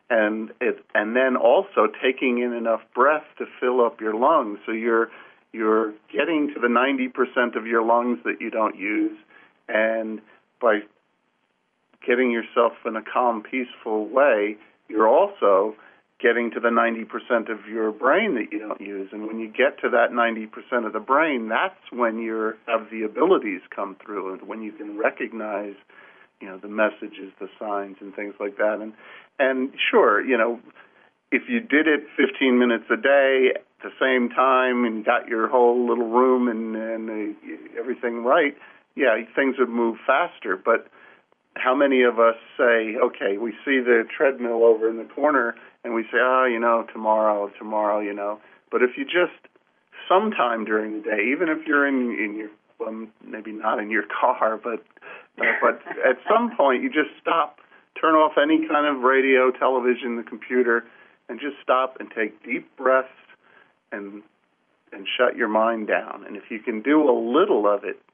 and then also taking in enough breath to fill up your lungs. So you're getting to the 90% of your lungs that you don't use, and by getting yourself in a calm, peaceful way, you're also getting to the 90% of your brain that you don't use. And when you get to that 90% of the brain, that's when you have the abilities come through, and when you can recognize, the messages, the signs, and things like that. And sure, if you did it 15 minutes a day at the same time and got your whole little room and everything right, yeah, things would move faster. But how many of us say, okay, we see the treadmill over in the corner and we say, tomorrow. But if you just sometime during the day, even if you're in your, well, maybe not in your car, but at some point you just stop, turn off any kind of radio, television, the computer, and just stop and take deep breaths and shut your mind down. And if you can do a little of it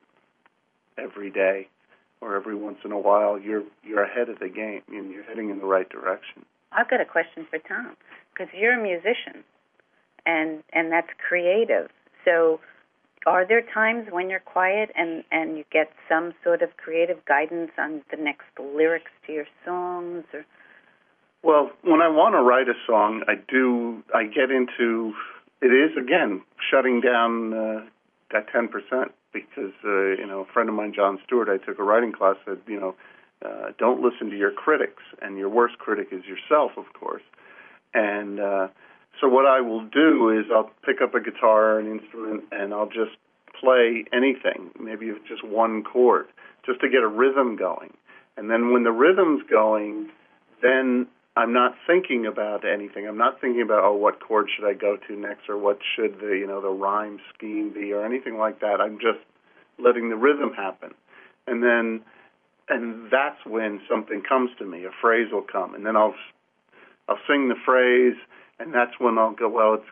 every day or every once in a while, you're ahead of the game and you're heading in the right direction. I've got a question for Tom, because you're a musician, and that's creative. So are there times when you're quiet and you get some sort of creative guidance on the next lyrics to your songs? Or? Well, when I want to write a song, I get into, it is, again, shutting down that 10%, because, a friend of mine, John Stewart, I took a writing class, said, don't listen to your critics, and your worst critic is yourself, of course. And so what I will do is I'll pick up a guitar or an instrument, and I'll just play anything, maybe just one chord, just to get a rhythm going. And then when the rhythm's going, then I'm not thinking about anything. I'm not thinking about, what chord should I go to next, or what should the rhyme scheme be, or anything like that. I'm just letting the rhythm happen. And that's when something comes to me. A phrase will come, and then I'll sing the phrase, and that's when I'll go,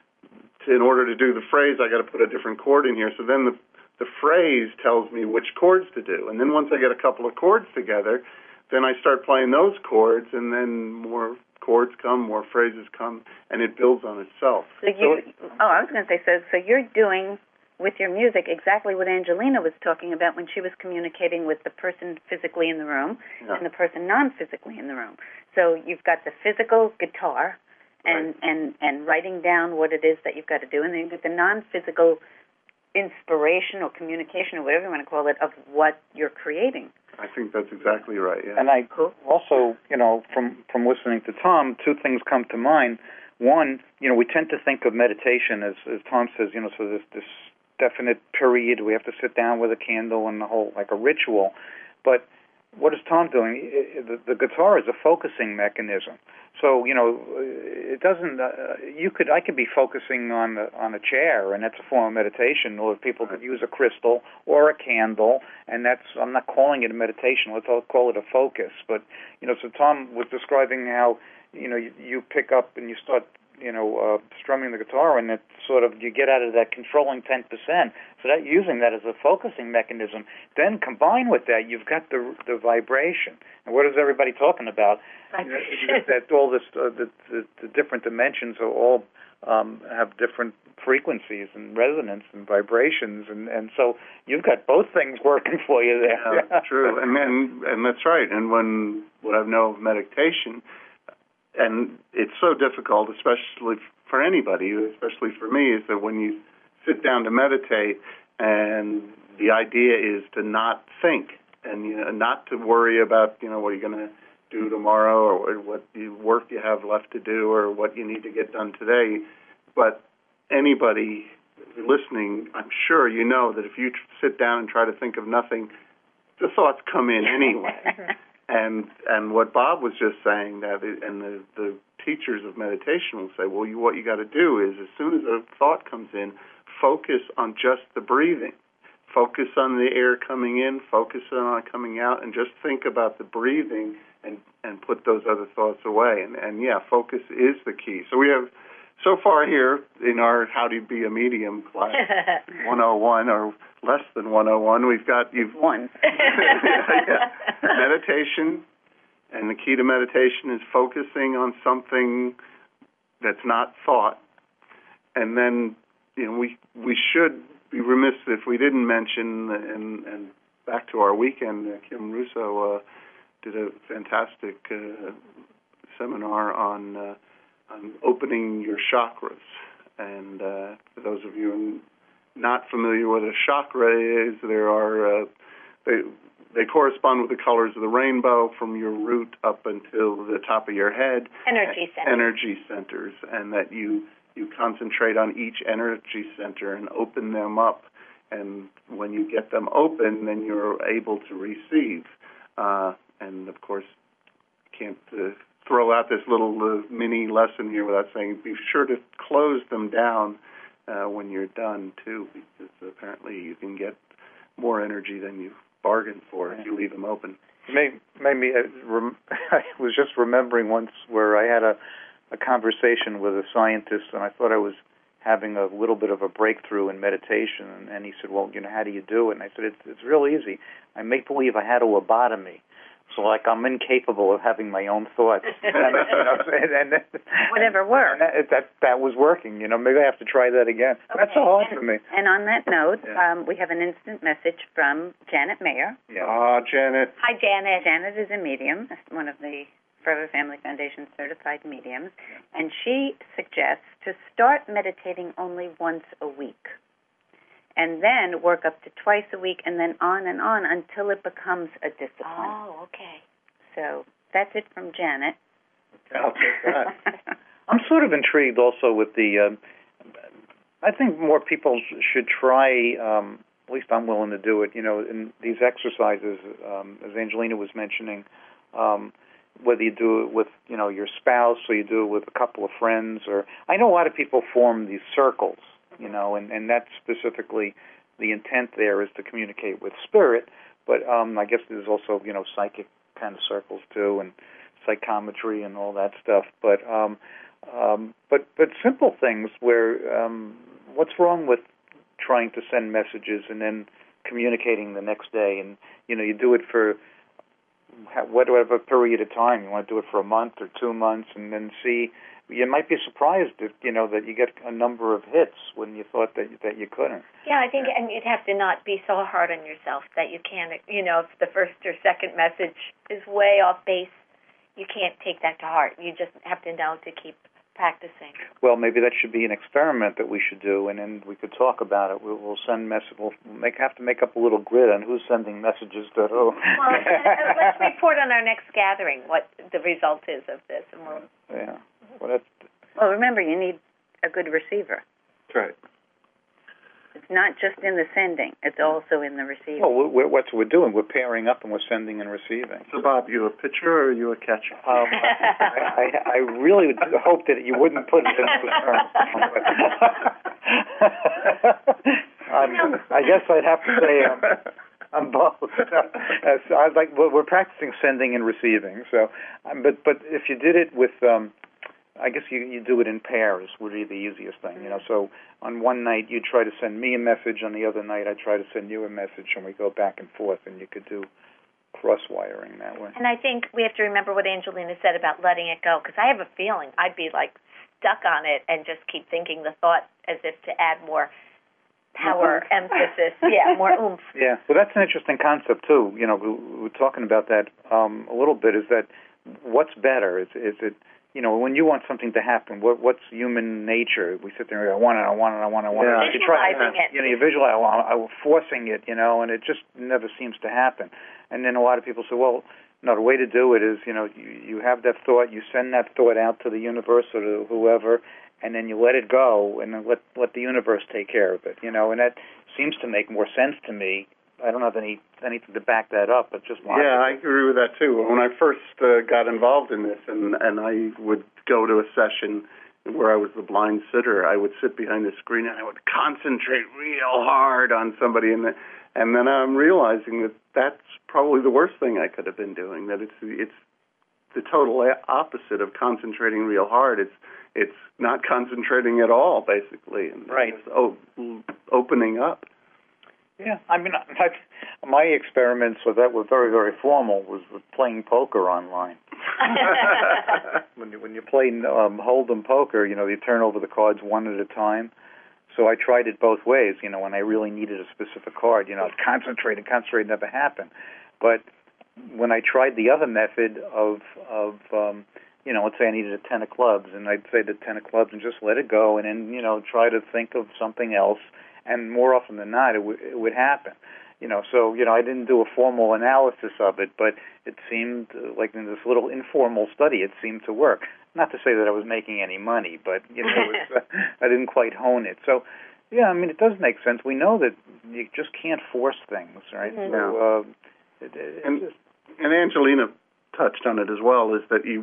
in order to do the phrase, I got to put a different chord in here. So then the phrase tells me which chords to do. And then once I get a couple of chords together, then I start playing those chords, and then more chords come, more phrases come, and it builds on itself. I was going to say, so you're doing with your music exactly what Angelina was talking about when she was communicating with the person physically in the room and the person non-physically in the room. So you've got the physical guitar and writing down what it is that you've got to do, and then you've got the non-physical inspiration or communication or whatever you want to call it of what you're creating. I think that's exactly right, yeah. And I also, from listening to Tom, two things come to mind. One, we tend to think of meditation as Tom says, so this definite period, we have to sit down with a candle and the whole, like a ritual. But what is Tom doing? The guitar is a focusing mechanism. So, it doesn't, I could be focusing on a chair, and that's a form of meditation, or people could use a crystal or a candle, and I'm not calling it a meditation, let's all call it a focus. But, so Tom was describing how, you pick up and you start, strumming the guitar, and it's sort of, you get out of that controlling 10%. So that using that as a focusing mechanism. Then combined with that, you've got the vibration. And what is everybody talking about? That all this, the different dimensions are all have different frequencies and resonance and vibrations, and so you've got both things working for you there. Yeah, true, and that's right. And what I know of meditation, and it's so difficult, especially for anybody, especially for me, is that when you sit down to meditate, and the idea is to not think and not to worry about what you're going to do tomorrow or what work you have left to do or what you need to get done today. But anybody listening, I'm sure you know that if you sit down and try to think of nothing, the thoughts come in anyway. And what Bob was just saying, and the teachers of meditation will say, well, what you got to do is, as soon as a thought comes in, focus on just the breathing. Focus on the air coming in, focus on it coming out, and just think about the breathing and put those other thoughts away. And focus is the key. So we have, so far here in our How to Be a Medium class, 101 or less than 101, we've got one. Meditation, And the key to meditation is focusing on something that's not thought. And then, we should be remiss if we didn't mention, and back to our weekend, Kim Russo did a fantastic seminar on opening your chakras. And for those of you not familiar with what a chakra is, there are they correspond with the colors of the rainbow from your root up until the top of your head. Energy centers. Energy centers, and that you concentrate on each energy center and open them up. And when you get them open, then you're able to receive. And, of course, can't throw out this little mini lesson here without saying be sure to close them down when you're done, too, because apparently you can get more energy than you bargained for if you leave them open. Made me, I was just remembering once where I had a conversation with a scientist, and I thought I was having a little bit of a breakthrough in meditation, and he said, well, how do you do it? And I said, it's real easy. I make believe I had a lobotomy. So, I'm incapable of having my own thoughts. and whatever worked. That was working. Maybe I have to try that again. Okay. That's so hard for me. And on that note, we have an instant message from Janet Mayer. Yeah. Janet. Hi, Janet. Janet is a medium, one of the Forever Family Foundation certified mediums, and she suggests to start meditating only once a week, and then work up to twice a week, and then on until it becomes a discipline. Oh, okay. So that's it from Janet. I'll take that. I'm sort of intrigued also with the, I think more people should try, at least I'm willing to do it, in these exercises, as Angelina was mentioning, whether you do it with, your spouse or you do it with a couple of friends, or I know a lot of people form these circles, and that's specifically the intent there is to communicate with spirit, but I guess there's also, psychic kind of circles too, and psychometry and all that stuff, but simple things where what's wrong with trying to send messages and then communicating the next day, and you do it for whatever period of time. You want to do it for a month or 2 months, and then see. You might be surprised if that you get a number of hits when you thought that you couldn't. Yeah, I think, and you'd have to not be so hard on yourself that you can't. If the first or second message is way off base, you can't take that to heart. You just have to know to keep practicing. Well, maybe that should be an experiment that we should do, and then we could talk about it. We'll send messages. We'll have to make up a little grid on who's sending messages to who. Well, let's report on our next gathering what the result is of this. And yeah. Well, remember, you need a good receiver. That's right. It's not just in the sending; it's also in the receiving. Well, what we're doing, we're pairing up and we're sending and receiving. So, Bob, you a pitcher or are you a catcher? I really hope that you wouldn't put it in those terms. I guess I'd have to say I'm both. We're practicing sending and receiving. So, but if you did it with, I guess you do it in pairs would be the easiest thing. So on one night you try to send me a message, on the other night I try to send you a message, and we go back and forth, and you could do cross-wiring that way. And I think we have to remember what Angelina said about letting it go, because I have a feeling I'd be stuck on it and just keep thinking the thought as if to add more power, emphasis, more oomph. Yeah, well, that's an interesting concept, too. We're talking about that a little bit, is that what's better? Is it, when you want something to happen, what's human nature? We sit there and go, I want it. Yeah. Visualizing it. You visualize, I'm forcing it, and it just never seems to happen. And then a lot of people say, well, no, the way to do it is, you have that thought, you send that thought out to the universe or to whoever, and then you let it go, and then let the universe take care of it, and that seems to make more sense to me. I don't have anything to back that up, but just yeah, I agree with that too. When I first got involved in this, and I would go to a session where I was the blind sitter, I would sit behind the screen and I would concentrate real hard on somebody, and then I'm realizing that that's probably the worst thing I could have been doing. That it's the total opposite of concentrating real hard. It's not concentrating at all, basically, and right. It's opening up. Yeah, I mean, my experiments with that were very, very formal, was with playing poker online. When you play Hold'em poker, you turn over the cards one at a time. So I tried it both ways. When I really needed a specific card, I'd concentrate, never happened. But when I tried the other method of let's say I needed a 10 of clubs, and I'd say the 10 of clubs and just let it go, and then, try to think of something else, and more often than not, it would happen. So, I didn't do a formal analysis of it, but it seemed like in this little informal study, it seemed to work. Not to say that I was making any money, but, I didn't quite hone it. So, yeah, it does make sense. We know that you just can't force things, right? Mm-hmm. So, and Angelina touched on it as well, is that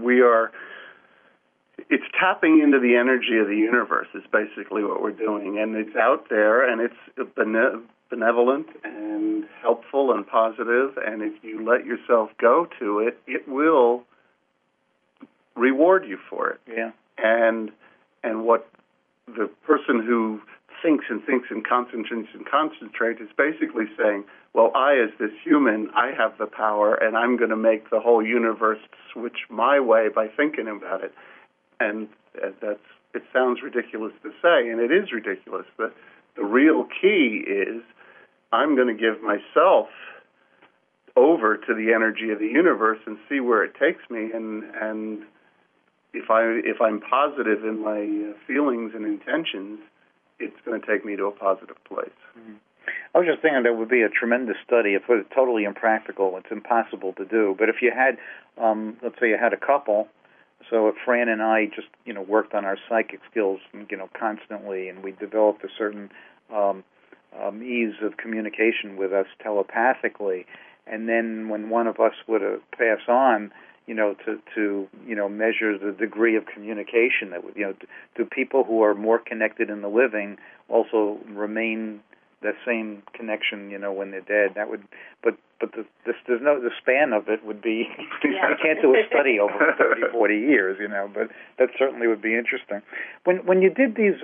it's tapping into the energy of the universe is basically what we're doing. And it's out there, and it's benevolent and helpful and positive, and if you let yourself go to it, it will reward you for it. Yeah. And what the person who thinks and concentrates is basically saying, well, I, as this human, I have the power, and I'm going to make the whole universe switch my way by thinking about it. And it sounds ridiculous to say, and it is ridiculous. But the real key is I'm going to give myself over to the energy of the universe and see where it takes me. And if I'm positive in my feelings and intentions, it's going to take me to a positive place. Mm-hmm. I was just thinking that would be a tremendous study. If it was totally impractical, it's impossible to do. But if you had, let's say you had a couple, so if Fran and I just, worked on our psychic skills, constantly, and we developed a certain ease of communication with us telepathically, and then when one of us would pass on, to measure the degree of communication that would, do people who are more connected in the living also remain that same connection, when they're dead? That would, but the span of it would be, you can't do a study over 30, 40 years, but that certainly would be interesting. When you did these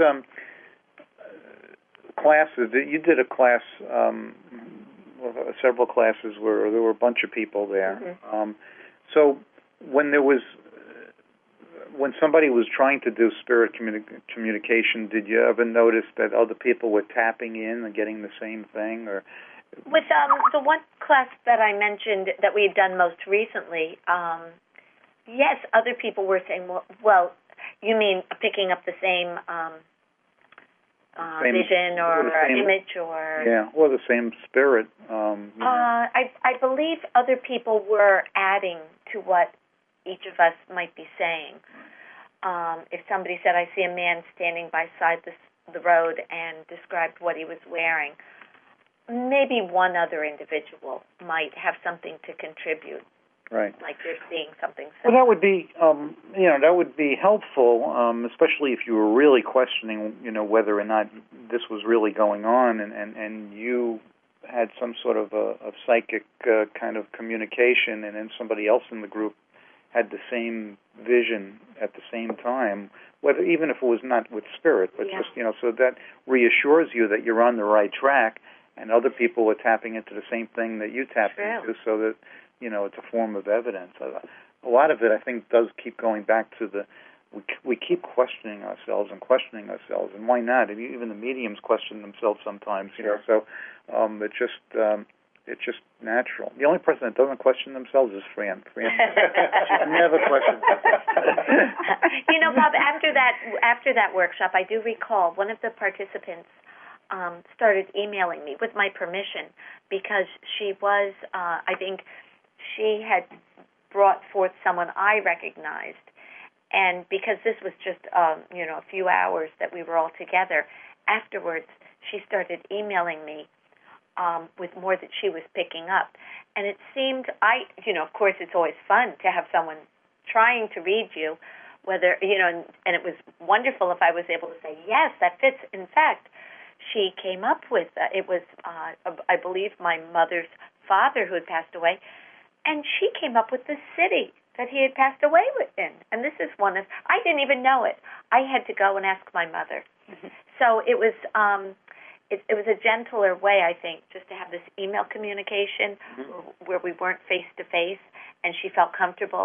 classes, you did a class, several classes where there were a bunch of people there. Mm-hmm. So when somebody was trying to do spirit communication, did you ever notice that other people were tapping in and getting the same thing? Or with the one class that I mentioned that we had done most recently, yes, other people were saying, well, you mean picking up the same vision or image or... Yeah, or the same spirit. I believe other people were adding to what each of us might be saying. If somebody said, I see a man standing beside the road and described what he was wearing, maybe one other individual might have something to contribute. Right. Like they're seeing something similar. Well, that would be, that would be helpful, especially if you were really questioning, whether or not this was really going on, and you had some sort of a psychic kind of communication, and then somebody else in the group had the same vision at the same time, even if it was not with spirit, but just, so that reassures you that you're on the right track, and other people are tapping into the same thing that you tapped into, so that, it's a form of evidence. A lot of it, I think, does keep going back to we keep questioning ourselves, and why not? Even the mediums question themselves sometimes, so it's just natural. The only person that doesn't question themselves is Fran. Fran never questions. Bob, after that workshop, I do recall one of the participants started emailing me with my permission because she was, I think, she had brought forth someone I recognized, and because this was just, a few hours that we were all together, afterwards she started emailing me with more that she was picking up. And it seemed, of course it's always fun to have someone trying to read you, whether, and it was wonderful if I was able to say, yes, that fits. In fact, she came up with, it was, I believe, my mother's father who had passed away, and she came up with the city that he had passed away in. And this is one of, I didn't even know it. I had to go and ask my mother. Mm-hmm. So it was, it was a gentler way, I think, just to have this email communication where we weren't face-to-face, and she felt comfortable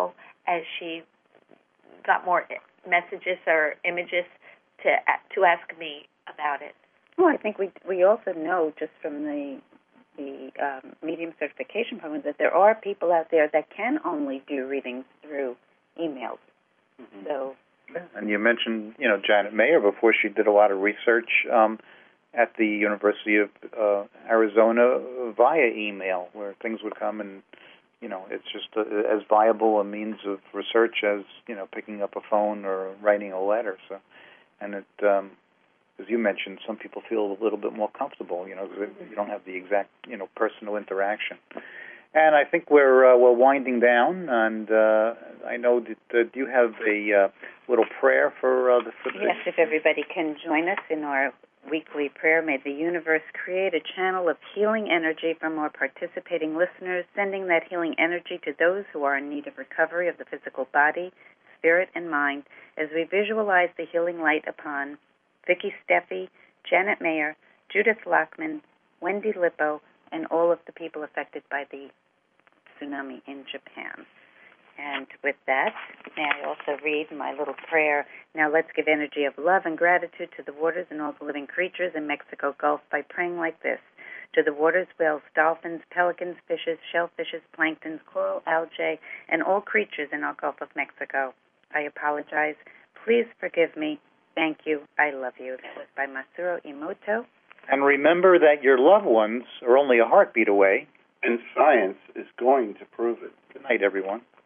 as she got more messages or images to ask me about it. Well, I think we also know just from the medium certification program that there are people out there that can only do readings through emails. Mm-hmm. So, and you mentioned, Janet Mayer before. She did a lot of research at the University of Arizona via email, where things would come, and it's just as viable a means of research as picking up a phone or writing a letter. So, and it, as you mentioned, some people feel a little bit more comfortable, because you don't have the exact personal interaction. And I think we're winding down, and I know that you have a little prayer for the. Yes, if everybody can join us in our weekly prayer. May the universe create a channel of healing energy from our participating listeners, sending that healing energy to those who are in need of recovery of the physical body, spirit, and mind, as we visualize the healing light upon Vicki Steffi, Janet Mayer, Judith Lockman, Wendy Lippo, and all of the people affected by the tsunami in Japan. And with that, may I also read my little prayer. Now let's give energy of love and gratitude to the waters and all the living creatures in Mexico Gulf by praying like this. To the waters, whales, dolphins, pelicans, fishes, shellfishes, planktons, coral, algae, and all creatures in our Gulf of Mexico. I apologize. Please forgive me. Thank you. I love you. That was by Masaru Emoto. And remember that your loved ones are only a heartbeat away. And science is going to prove it. Good night, everyone.